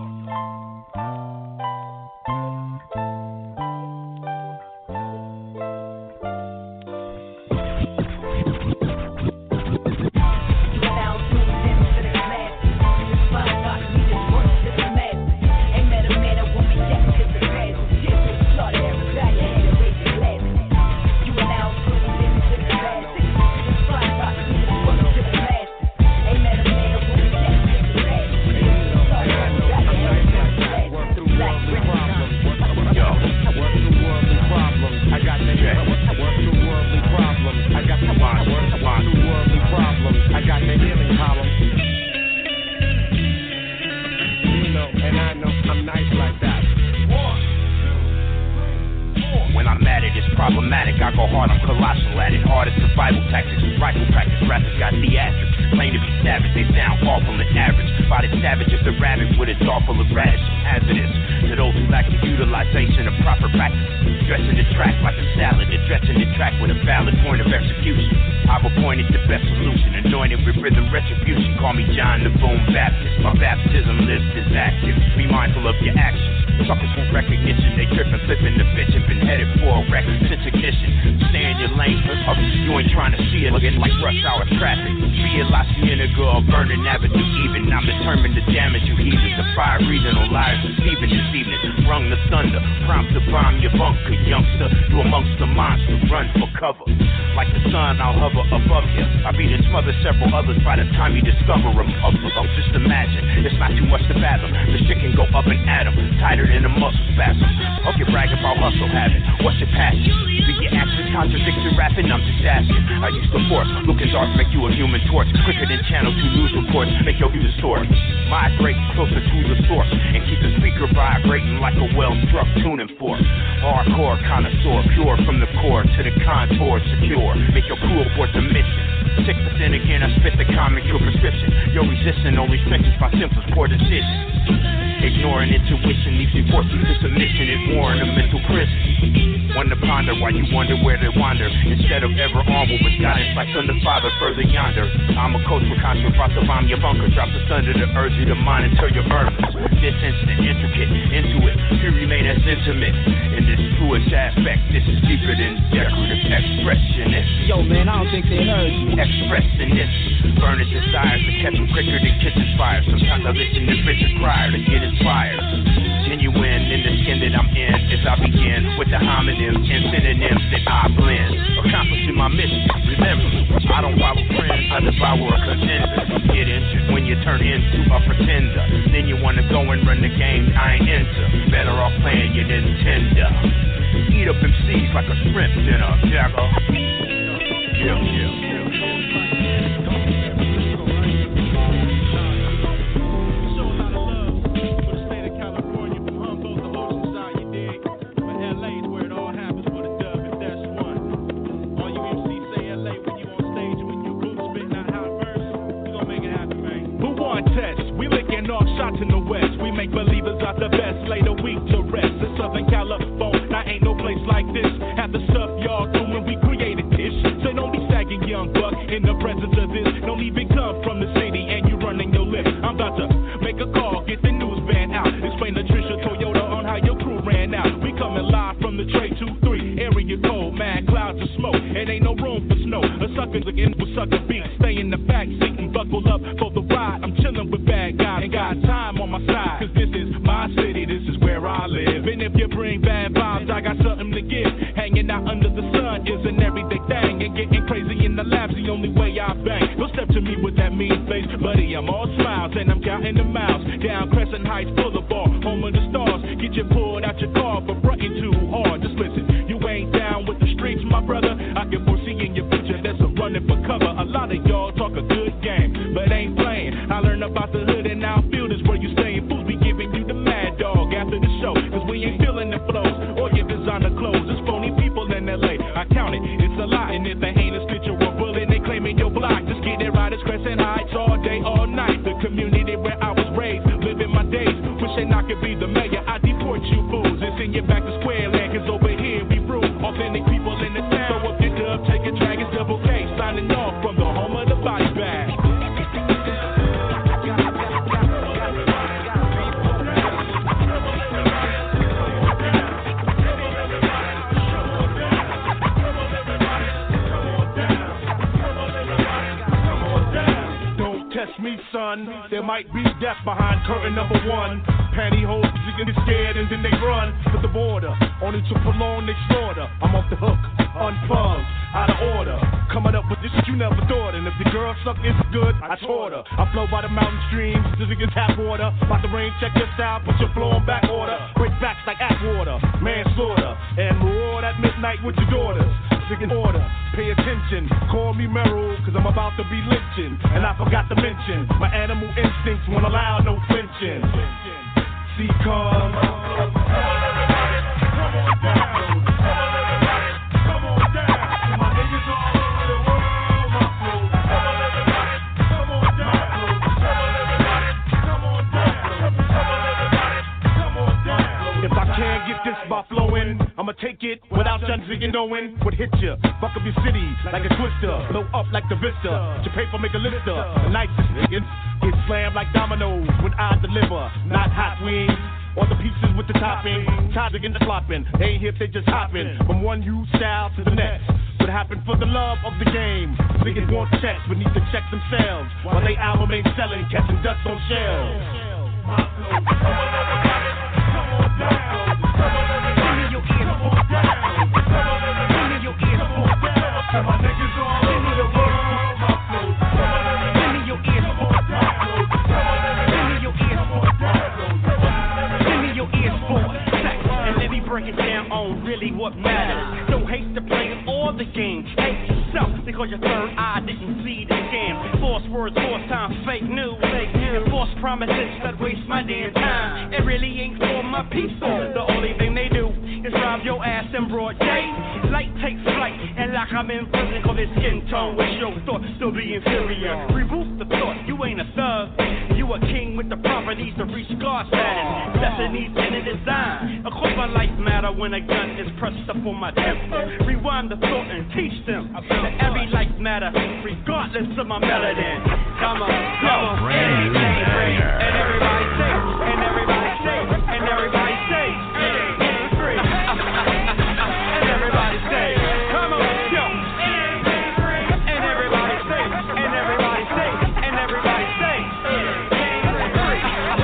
Problematic, I go hard, I'm colossal at it. Hardest survival tactics, rifle practice. Rappers got theatrics, claim to be savage, they sound awful and average. Spotted savage is the rabbit with its jaw full of radish. Hazardous to those who lack the utilization of proper practice. Dressing the track like a salad, addressing the track with a valid point of execution. I've appointed the best solution, anointed with rhythm retribution. Call me John the Boom Baptist. My baptism list is active. Be mindful of your actions. Suckers want recognition, they trippin', flippin' the bitch and been headed for a wreck since ignition. Stay in your lane, you ain't trying to see it, looking like rush hour traffic. Be a La Cienega or Vernon Avenue even. I'm determined to damage you heathens. The fire breathing on liars deceiving this evening. Rung the thunder, prompt to bomb your bunker, youngster. You amongst the monsters, run for cover. Like the sun, I'll hover above you. I beat and smother several others by the time you discover them. Just imagine, it's not too much to fathom. The shit can go up and at 'em, tighter than a muscle spasm. Hope you're bragging about hustle habit. What's your passion? Do your actions contradict your rapping? I'm just asking. I use the force, looking dark, make you a human torch. Quicker than channel 2 news reports, make your view distort. Migrate closer to the source and keep the speaker vibrating like a well-struck tuning fork. Hardcore connoisseur, pure from the core to the contour, secure. Make your crew abort the mission. Sick, but then again, I spit the comic, your prescription. Your resistance only strengthens my symptoms, poor decisions. Ignoring intuition leaves you forced into submission and war in a mental prison. One to ponder why you wonder where they wander instead of ever onward with guidance like Son the Father further yonder. I'm a coach for conscious, about to bomb your bunker, drop the thunder to urge you to monitor your burdens. This instant, intricate, into it, purely made us intimate. In this truest aspect, this is deeper than decorative expressionist. Yo man, I don't think they heard you. Expressing this, burning desires to catch them quicker than kitchen fire. Sometimes I listen to Richard Pryor to get inspired. Genuine in the skin that I'm in as I begin with the homonyms and synonyms that I blend. Accomplishing my mission. Remember, I don't follow friends, I devour a contender. Get injured when you turn into a pretender. Then you wanna go and run the game I ain't into. Better off playing your Nintendo. Eat up MCs like a shrimp dinner. Jagger. Yeah. Shots in the west, we make believers out the best, lay the weak to rest. In Southern California, now ain't no place like this. Have the stuff y'all do when we created this. So don't be sagging, young buck, in the presence of this. Don't even come from the city and you running your lips. I'm about to make a call, get the news van out. Explain to Trisha Toyota on how your crew ran out. We coming live from the Trey 2-3, area cold, mad clouds of smoke. It ain't no room for snow. A sucker's looking with sucker beats. Stay in the back seat and buckle up for the ride. I'm chilling with bad guys and got time on my side. Cause this is my city, this is where I live. And if you bring bad vibes, I got something to give. Hanging out under the sun is an everyday thing. And getting crazy in the lab's the only way I bang. Don't step to me with that mean face, buddy, I'm all smiles. Heights Boulevard, home of the stars. Get you pulled out your car for fronting too hard. Just listen, you ain't down with the streets, my brother. I can foresee in your future that's a running for cover. A lot of y'all talk a good game, but ain't playing. I learned about the hood and now field is where you staying. Fools be giving you the mad dog after the show, cause we ain't feeling the flows or your designer clothes. It's phony people in LA, I count it, it's a lot. And if they ain't a stitch or a bullet, they claiming your block. Just get it right, it's Crescent Heights all day, all night. The community where I was raised, living my days. Wishing I could be the mayor, I deport you fools and send you back to square land, cause over here we rule. Authentic people in the town, so if you're dub, take a drag, it's Double K, signing off from the home of the body bag. Me, son, there might be death behind curtain number one. Pantyhose, you get scared and then they run to the border, only to prolong their slaughter. I'm off the hook, unplugged, out of order, coming up with this shit you never thought. And if the girl suck is good, I taught her. I flow by the mountain streams, just to get tap water. About the rain, check this out, put your flow on back order. Break backs like Atwater, manslaughter, and maraud at midnight with your daughters. In order, pay attention, call me Merrill, cause I'm about to be lynching. And I forgot to mention, my animal instincts won't allow no flinching. See, come on down. Come on down. My niggas all over the world, my flow. Come on down. Come on down. Come on down. If I can't get this by flowing, I'ma take it without judging and knowing what hit ya. Fuck up your city like a twister, blow up like the Vista. Your paper make a lister. The nicest niggas get slammed like dominoes when I deliver. Not hot wings or the pieces with the topping. Tired to get the flopping. They ain't hip, they just hopping from one huge style to the next. What happened for the love of the game? Niggas want checks but need to check themselves while they album ain't selling, catching dust on shelves. Come on down. My niggas all over the world, my flow. Give me your ears for a second. Give me your ears for a second. Give me your ears for a second. And let me break it down on really what matters. Don't hate the player or the game. Hate yourself because your third eye didn't see the scam. False words, false time, fake news. And false promises that waste my damn time. It really ain't for my people. The only thing they do is rob your ass in broad day. Light takes flight, and like I'm in prison for this skin tone. With your thought still be inferior. Reboot the thought, you ain't a thug. You a king with the properties to reach God status. Destiny in a design. Of course my life matter when a gun is pressed up on my temple. Rewind the thought and teach them that every life matter, regardless of my melanin. Come on, and everybody say, and everybody say, and everybody say, it ain't free. And everybody say, come on, yo. And everybody say, and everybody say, and everybody say, it ain't free.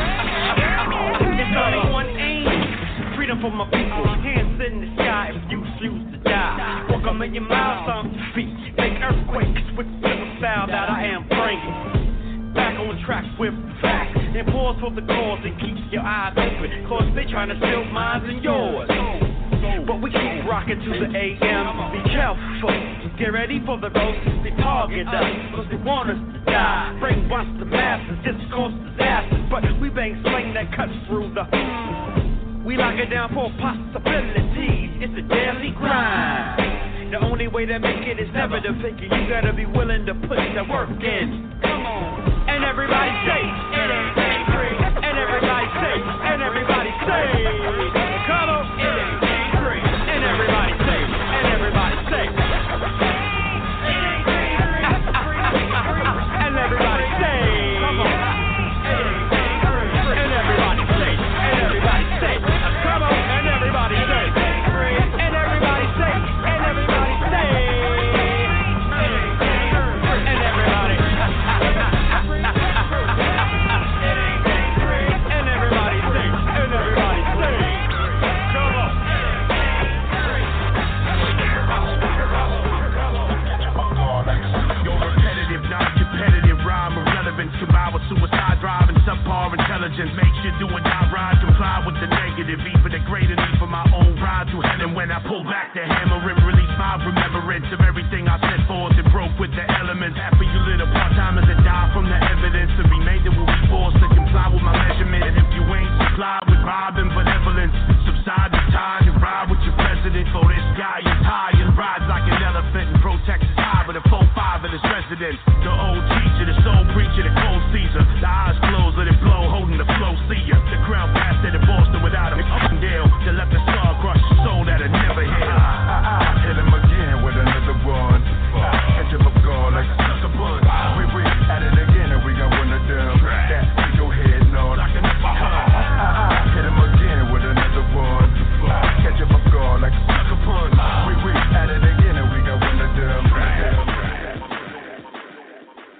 It's only one aim, freedom for my people. Hands in the sky if you refuse to die. Walk a million miles on your feet, make earthquakes with the style that I am bringing. Back on track with facts, and pause for the cause and keep your eyes open, cause they trying to steal minds and yours. But we keep rocking to the AM. Be careful, get ready for the roast. They target us, cause they want us to die. Brainwash the masses, just cause disasters. But we bang slang that cuts through the we lock it down for possibilities. It's a daily grind. The only way to make it is never to fake it. You gotta be willing to put the work in. Come on. And everybody say, it ain't free. And everybody say, and everybody say, come on, it ain't free. And everybody say, and everybody say, it ain't free. And everybody say, come on, it ain't free. And everybody say, and everybody say, come on, and everybody say, and everybody say, and everybody say, and everybody. Suicide drive and subpar intelligence makes you do it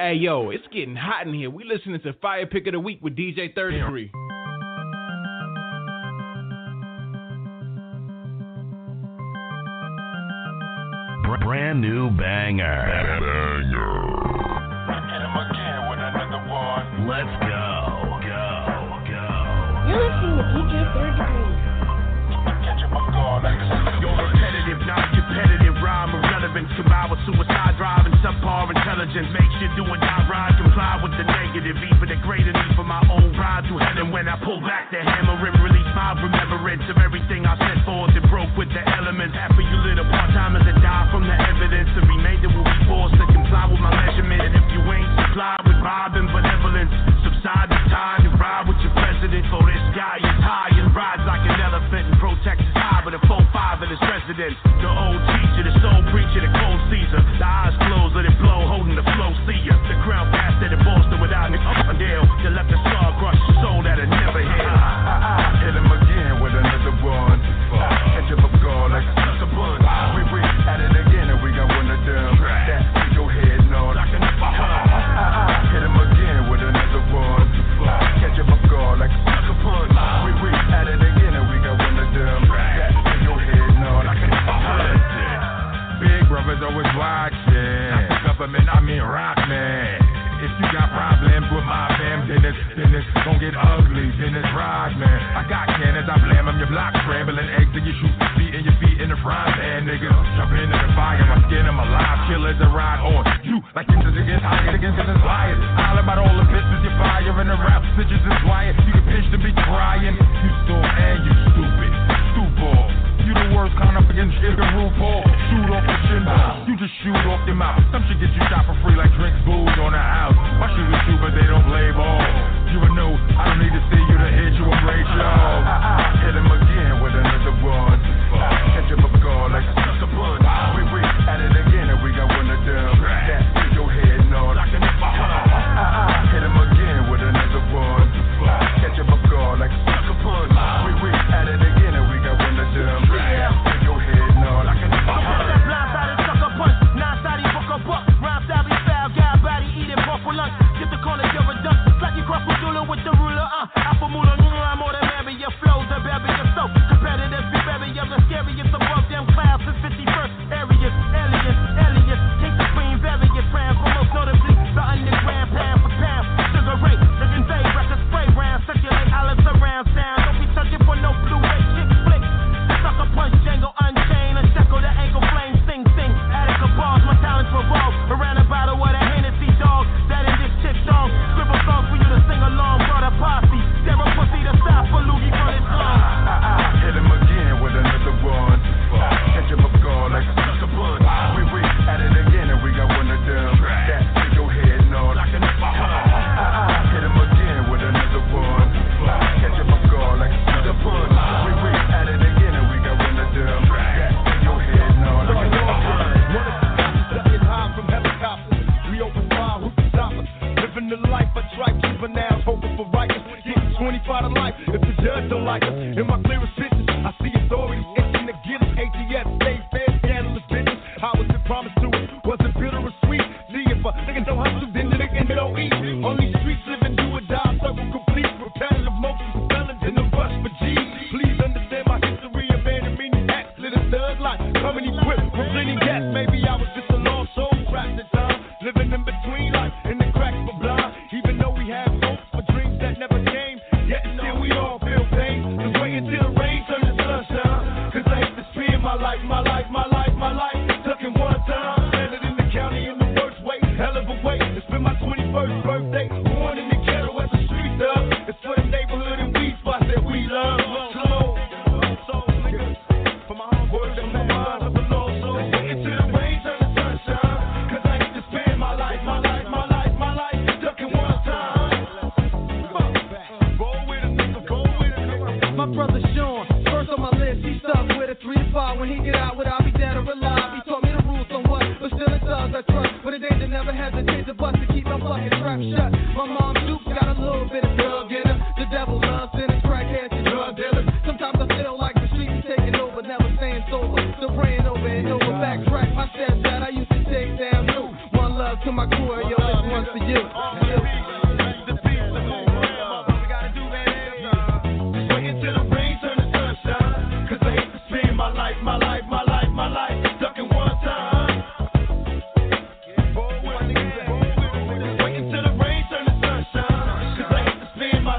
Hey, yo, it's getting hot in here. We listening to Fire Pick of the Week with DJ Third Degree. Brand new banger. Let's go. You're listening to DJ Third Degree. Your repetitive, non-competitive rhyme irrelevant. Combined with suicide drive and subpar intelligence makes you do a die rhyme. Comply with the negative, even the greater need for my own ride to heaven. When I pull back the hammer and release my remembrance of everything I set forth and broke with the elements. After you lit a part-timers that die from the evidence, the remainder will be forced to comply with my measurement. And if you ain't supplied with vibe and benevolence, subside the tide and ride with your president. For this guy is high and rides like an elephant and protects his high with a 4-5 in his residence. The old teacher, the soul preacher, the cold Caesar. The eyes closed, let it blow, holding the flow, see ya. The crown bastard in Boston without an up and down. You left a scar across your soul that'll never heal. Hit him again with another one. Catch him up guard like a sucker bun. We at it again and we got one of them. That with your head nod like a hit him again with another one. Catch him up guard like a sucker punch. We at it again and we got one of them. That with your head nod like a Big brothers always watching. Not the government, I mean rock man. If you got problems with my fam, then it's gon' get ugly, then it's rock, man. I got cannons, I blame them, your block scrambling eggs and you shoot feet in your feet in the frying pan, niggas. Jump into the fire, my skin, I'm alive, killers that ride on you like inches against higher against this liars. All about all the bitches you fire in the rap, stitches is wired. You can pinch to be crying, you stole and you stupid, stupid. You the worst kind up against the RuPaul. Shoot off the shinball, you just shoot off your mouth. Some shit get you shot for free like drinks, booze on the house. Why should we shoot but they don't play ball? You would know, I don't need to see you to hit you a great show. Hit him again with another one. Catch him up guard like a sucker punch. We at it again and we got one of them. That with your head nod like a hit him again with another one. Catch him up guard like a sucker punch. We at it again and we got one of them. With your head nod like a that blindsided sucker punch, nine-sided book a buck, rhyme style, foul, guy body eating buffalo lunch. Get the corner, you're a dunk, like you cross with Dula with the ruler, Alpha Mula, I'm more than Mary, your flows are very, you're so competitive, be very, you're the scariest above them clouds, the 51st areas, alias, take the queen, various rounds, for most notably, the underground, pound for pound, Sugar Ray, the convey, record spray round, circulate olives around sound, don't be searching for no blue ray, shit flick, sucker punch, Django, unchained, unshackle the ankle, flame, sing, attica bars, my talents revolve, around a bottle with a Hennessy dog, that in this chick song, scribble songs for you to sing along, brought a posse, Sarah pussy to stop for Loogie for his song. Hit him again with another one. Catch him up guard like a sucker punch. We at it again and we got one of them. That with your head nod like a hit him again with another one. Catch him up guard like a sucker punch. We at it again and we got one of them. That with your head nod like a Getting high from helicopters, we open wide, who can stop us? Living the life I try, keeping out, hoping for righteous. Getting 25 to life if the judge don't like us. In my clearest visions, I see authorities itching to get us. ATF, state fair, scandalous business. How was it promised to us? Was it bitter or sweet? See if a nigga don't hustle, then the nigga don't eat. On these streets, living do or die, circle complete. Repetitive motions, felons in the rush for G. Please understand my history of meaning acts. Lit a thug life, coming equipped with plenty gas. Maybe I was just a lost soul, trapped in time. Living in between life and the cracks for blind. Even though we have hopes for dreams that never came, yet still we all feel pain. Just wait until the rain turns to sunshine. Cause I hate to spend my life. Stuck in one time, landed in the county in the worst way. Hell of a way, it's been my 21st birthday. Born in the ghetto as a street thug. It's for the neighborhood and weed spots that we love. Slow, for my homeboys and my mind of the lost soul. Wait until the rain turns to sunshine. Cause I hate to spend my life. Stuck in one time. Roll with it. My brother Sean, first on my list, he stuck with a 3 to 5. When he get out, would I be dead or alive? He taught me the rules somewhat, but still it does, I trust. But it ain't to never hesitate to bust to keep my fucking trap shut. My mom's soup got a little bit of drug in her. The devil loves sinners, crackheads, and drug dealers. Sometimes I feel like the streets taking over, never staying sober. So praying over and over, backtrack my steps that I used to take down. New one love to my crew, yo, this one's for you.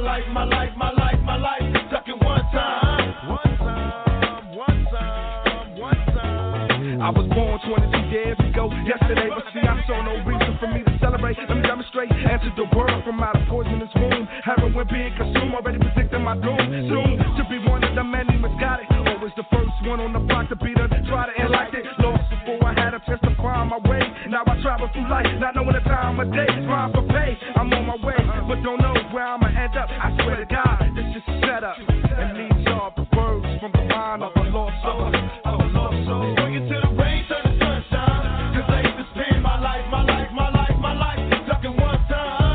life, my life, my life, my life. Ducking one time. One time, one time, one time. I was born 22 years ago yesterday, but see, I saw no reason for me to celebrate. Let me demonstrate. Entered the world from out of poisonous womb. Heroin being consumed, already predicting my doom. Soon to be one of the many misguided. Always the first one on the block to beat her, try to end like it. Lost before I had a chance to find my way. Now I travel through life, not knowing the time of day. Grind for pay, I'm on my way, but don't know where I'ma end up. I swear to God, this is a setup. And these are the words from the mind of a lost soul. Of a lost soul. Bring it to the rain, to the sunshine. Cause I used to spend my life, my life, my life, my life. Ducking one time.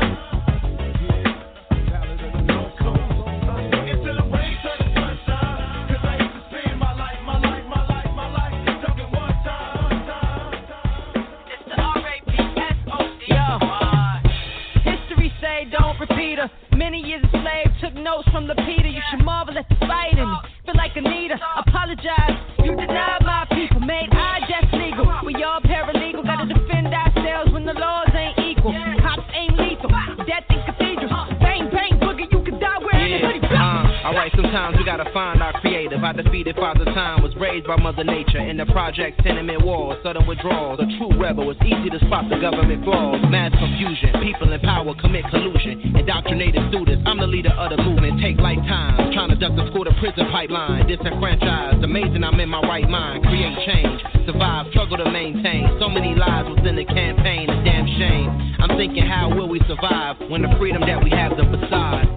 Bring it to the rain, to the sunshine. Cause I used to spend my life, my life, my life, my life. Ducking one time. It's the R-A-P-S-O-D. History say don't repeat her. Many years a slave, took notes from Lapita. You should marvel at the fight in me. Feel like Anita, apologize. You denied my people, made I just legal. We all paralegal, gotta defend ourselves when the laws ain't equal. Cops ain't lethal, death in cathedrals. Bang, bang, boogie, you can die where anybody goes. Alright, sometimes we gotta find our creative. I defeated Father Time, was raised by Mother Nature. In the projects, tenement walls, sudden withdrawals. A true rebel, it's easy to spot the government flaws. Mass confusion, people in power commit collusion. Indoctrinated students, I'm the leader of the movement. Take lifetime, trying to duck the school to prison pipeline. Disenfranchised, amazing I'm in my right mind. Create change, survive, struggle to maintain. So many lives within the campaign, a damn shame. I'm thinking, how will we survive when the freedom that we have is a facade?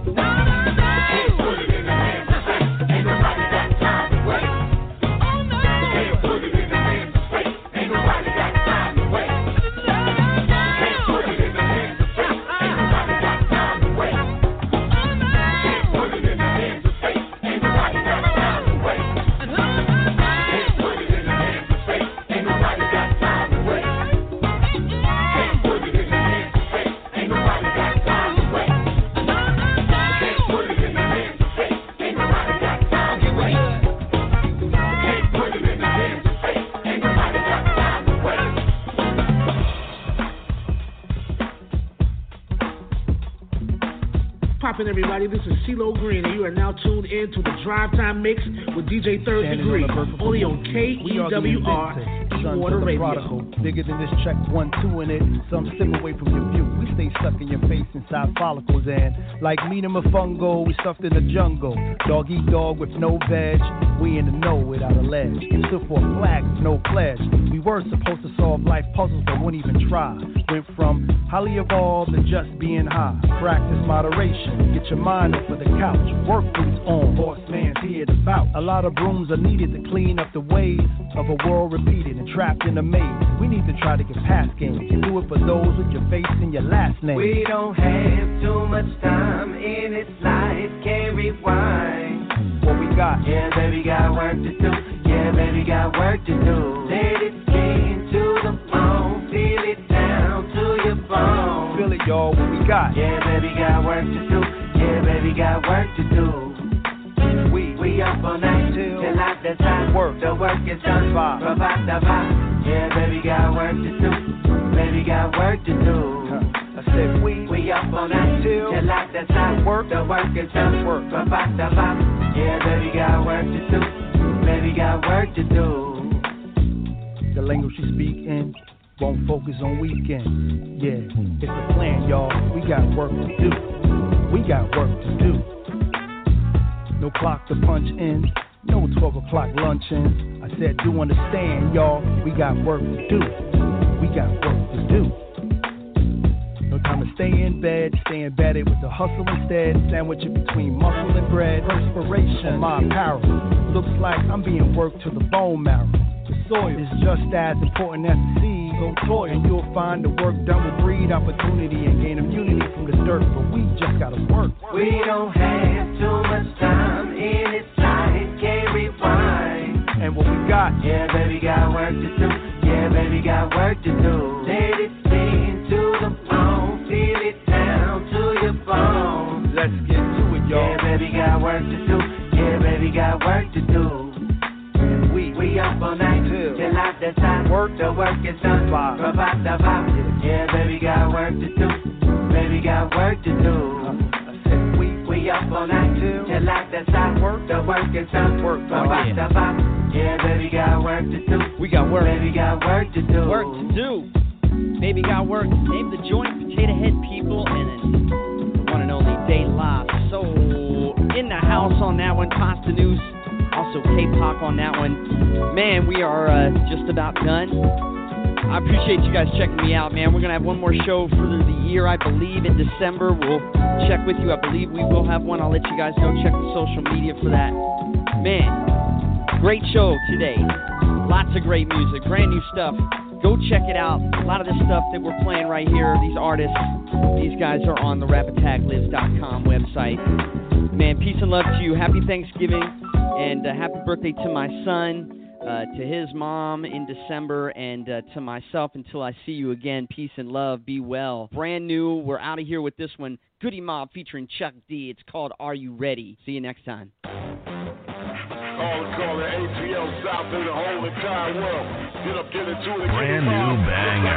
Everybody, this is CeeLo Green, and you are now tuned in to the Drive Time Mix with DJ Third Degree, only on KEWR E-Water Radio. Bigger than this check 1, 2 in it, some step away from your view. We stay stuck in your face inside follicles, and like meat and fungo, we stuffed in the jungle. Dog eat dog with no veg, we in the know without a ledge. It stood for a flag with no pledge. We were supposed to solve life puzzles, but wouldn't even try. Went from highly evolved to just being high. Practice moderation, get your mind up for the couch. Work boots on, horseman's here to bout. A lot of brooms are needed to clean up the ways of a world repeated and trapped in a maze. We need to try to get past games and do it for those with your face and your last name. We don't have too much time in this life, can't rewind. What we got? Yeah, baby, got work to do. Yeah, baby, got work to do. Let it into the phone, feel it down to your bone. Feel it, y'all, what we got? Yeah, baby, got work to do. Yeah, baby, got work to do. We up all night till after time. The work is done. Provide the vibe. Yeah, baby, got work to do. Baby, got work to do. I said we up all night till after time. The work is done. Provide the vibe. Yeah, baby, got work to do. Baby, got work to do. The language you speak in won't focus on weekend. Yeah, it's a plan, y'all. We got work to do. We got work to do. No clock to punch in, no 12 o'clock luncheon. I said, do understand, y'all, we got work to do. We got work to do. No time to stay in bed, stay embedded with the hustle instead. Sandwich it between muscle and bread. Perspiration, my apparel. Looks like I'm being worked to the bone marrow. The soil is just as important as the seed. So toil, and you'll find the work done will breed opportunity and gain immunity from the dirt. But we just gotta work. We don't have too much time in this life, can't rewind. And what we got? Yeah, baby, got work to do. Yeah, baby, got work to do. Let it spin to the phone, feel it down to your bone. Let's get to it, y'all. Yeah, baby, got work to do. Yeah, baby, got work to do. We up all night till after time. The work is done. Provide the vibe. Yeah, baby, got work to do. Baby, got work to do. I said we up all night till I decide the work is done. Yeah, baby, got work to do. We got work. Baby, got work to do. Work to do. Baby got work. Name the joint, Potato Head People, and then the one and only De La Soul in the house on that one. Pasta News, also K-Pop on that one. Man, we are just about done. I appreciate you guys checking me out, man. We're going to have one more show for the year, I believe, in December. We'll check with you. I believe we will have one. I'll let you guys know. Check the social media for that. Man, great show today. Lots of great music, brand new stuff. Go check it out. A lot of this stuff that we're playing right here, these artists, these guys are on the rapattacklivs.com website. Man, peace and love to you. Happy Thanksgiving and happy birthday to my son. To his mom in December, and to myself until I see you again. Peace and love. Be well. Brand new. We're out of here with this one. Goody Mob featuring Chuck D. It's called Are You Ready? See you next time. Call it ATL South in the whole entire world. Get up, get into it. Brand new banger.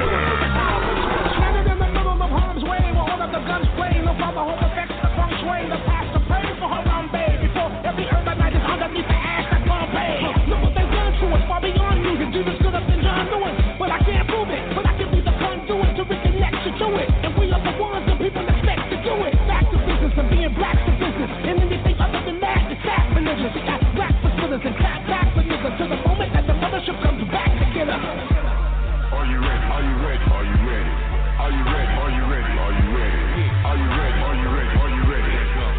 Stranded in the middle of harm's way, we'll hold up the guns playing. No problem, hold the vex, the feng shui, the pastor praying for her on bay. Before every urban night is underneath the ash, that's Bombay. Look what they've done to us, far beyond music. Jesus could have been John Lewis, but I can't prove it. But I can be the conduit to reconnect you to it. And we are the ones that people expect to do it. Back to business and being black to business. And anything other than that is sacrilegious. We got rap for spitters and clap back for niggas to the moment that the mothership comes back to get us. Are you ready? Are you ready? Are you ready? Are you ready? Are you ready? Are you ready? Are you ready? Are you ready? Are you ready?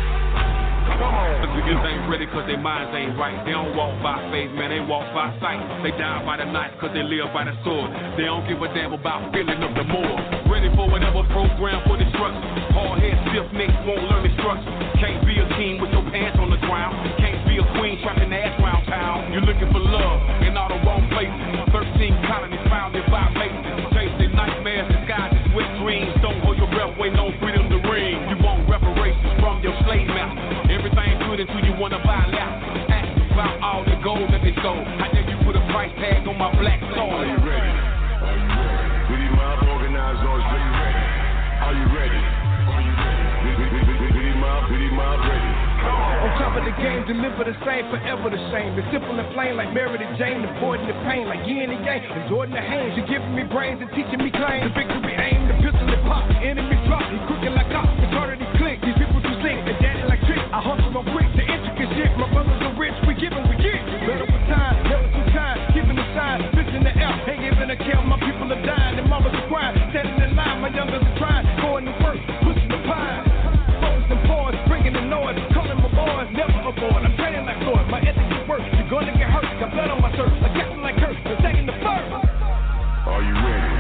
Come on. Niggas ain't ready cause their minds ain't right. They don't walk by faith, man, they walk by sight. They die by the knife cause they live by the sword. They don't give a damn about feeling of the more. Ready for whatever program for destruction. Hard head, stiff necks won't learn instruction. Can't be a king with your pants on the ground. Can't be a queen trapping ass round town. You're looking for love in all the wrong places. 13 colonies founded by Masons. Chasing nightmares disguised as wet dreams. Don't hold your breath, wait no freedom to ring. You want reparations from your slave master. Everything good until you wanna buy a lap. Ask about all the gold that they stole. How dare you put a price tag on my black soul? Are you ready? Are you ready? Goody Mob organized on. Are you ready? Are you ready? Are you ready? Goody Mob ready. On top of the game, deliver the same, forever the same. It's simple and plain like Mary the Jane, avoiding the pain like yin and yang, and Jordan the Haynes. You're giving me brains and teaching me claims. The victory aim, the pistol and pop, enemy drop. He crooked like cops, majority click. These people too slick, and daddy like trick. I hustle on quick, the intricate shit. My brothers are rich, we give 'em, we get. Better for time, never too kind, keeping the sign, fist in the air, ain't giving a care. My people are dying, and mamas are crying, standing in line. My youngers are trying, going to work, pushing the pine. Phones and paws, bringing the noise, calling my boys, never aboard. I'm training like Lord, my ethics is work. You're gonna get hurt, got blood on my shirt, like guessing like Kurt, I'm taking the first. Are you ready?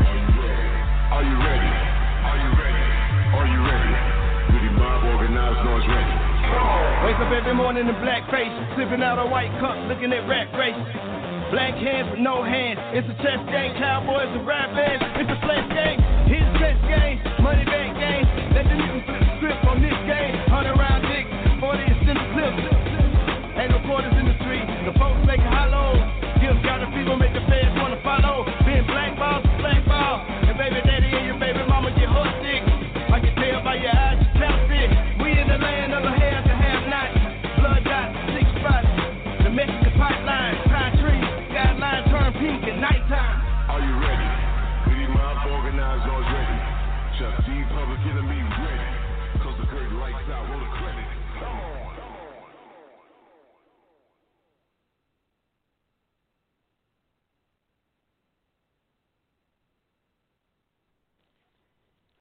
Are you ready? Are you ready? Are you ready? Goody Mob organized noise ready. Wake up every morning in black face, sipping out a white cup, looking at rat race. Black hands with no hands. It's a chess game, cowboys and rap bands. It's a flesh game, his best game, money back game. Let the niggas flip the script on this game.